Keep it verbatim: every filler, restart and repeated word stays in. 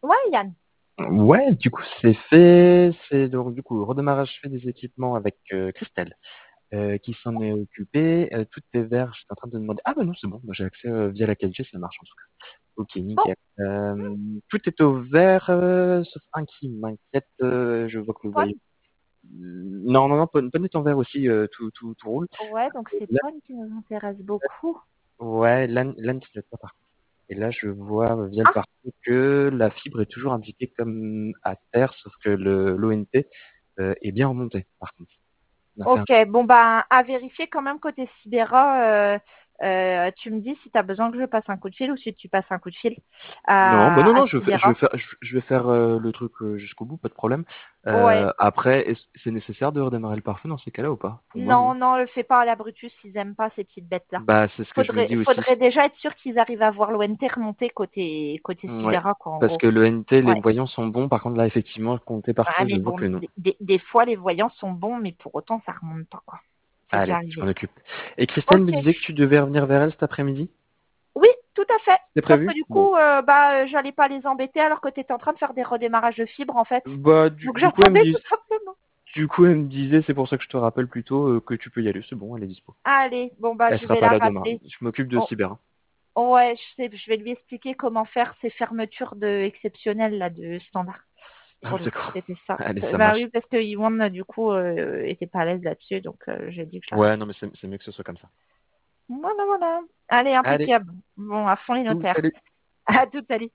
Ouais, Yann. Ouais, du coup, c'est fait. C'est donc, du coup, redémarrage fait des équipements avec euh, Christelle, euh, qui s'en est occupée. Euh, tout est vert. J'étais en train de demander. Ah, bah non, c'est bon. Moi, j'ai accès euh, via la quatre G, ça marche en tout cas. Ok, Bon, nickel. Euh, tout est au vert, euh, sauf un qui m'inquiète. Euh, je vois que le voyant. Paul. Non, non, non, Pon Pon est en vert aussi. Euh, tout, tout, tout roule. Ouais, donc c'est Là, Paul qui nous intéresse beaucoup. ouais, LAN, LAN, ça doit être pas par contre. Et là, je vois euh, via le Ah, parcours que la fibre est toujours indiquée comme à terre, sauf que le l'O N T euh, est bien remonté, par contre. On a fait un... ok. Bon, bah, à vérifier quand même côté Sibera. Euh, euh, tu me dis si tu as besoin que je passe un coup de fil ou si tu passes un coup de fil Non, bah à, non, à non, je vais, faire- je vais Sibera. faire, je, je vais faire euh, le truc euh, jusqu'au bout, pas de problème. Ouais. Euh, après, est-ce- c'est nécessaire de redémarrer le pare-feu dans ces cas-là ou pas? Pour moi, non. Non, non, le fais pas à la Brutus, ils aiment pas ces petites bêtes-là. Bah, c'est ce que je me Faudrait, dis aussi. faudrait déjà être sûr qu'ils arrivent à voir l'O N T remonter côté, côté Ouais, Sibera, quoi, en parce gros. que le N T, les Ouais. voyants sont bons. Par contre, là, effectivement, compter Ah, partout, mais j'avoue bon, que non. des, des- des fois, les voyants sont bons, mais pour autant, ça remonte pas, quoi. C'est déjà Allez, je arrivé. m'en occupe. Et Christelle me Ok. disait que tu devais revenir vers elle cet après-midi. Oui, tout à fait. C'est Sauf que prévu? du Bon. coup, euh, bah, euh, j'allais pas les embêter alors que tu étais en train de faire des redémarrages de fibres, en fait. Bah, du, Donc du coup, elle me j'attendais tout dit, simplement. du coup, elle me disait, c'est pour ça que je te rappelle plutôt euh, que tu peux y aller. C'est bon, elle est dispo. Allez, bon, bah, Elle je sera vais pas la là demain. rappeler. Je m'occupe de Oh, Cyber. Hein. ouais, je sais, je vais lui expliquer comment faire ces fermetures de exceptionnelles, là, de standard. Ah, Pour le coup, d'accord. c'était ça. Allez, Euh, ça Bah oui, marche. parce que Yvonne, du coup, euh, était pas à l'aise là-dessus, donc euh, j'ai dit que je la Ouais, rappelle. non, mais c'est c'est mieux que ce soit comme ça. Voilà, voilà. Allez, Allez, impeccable. Bon, à fond les tout, notaires. salut. À tout, salut.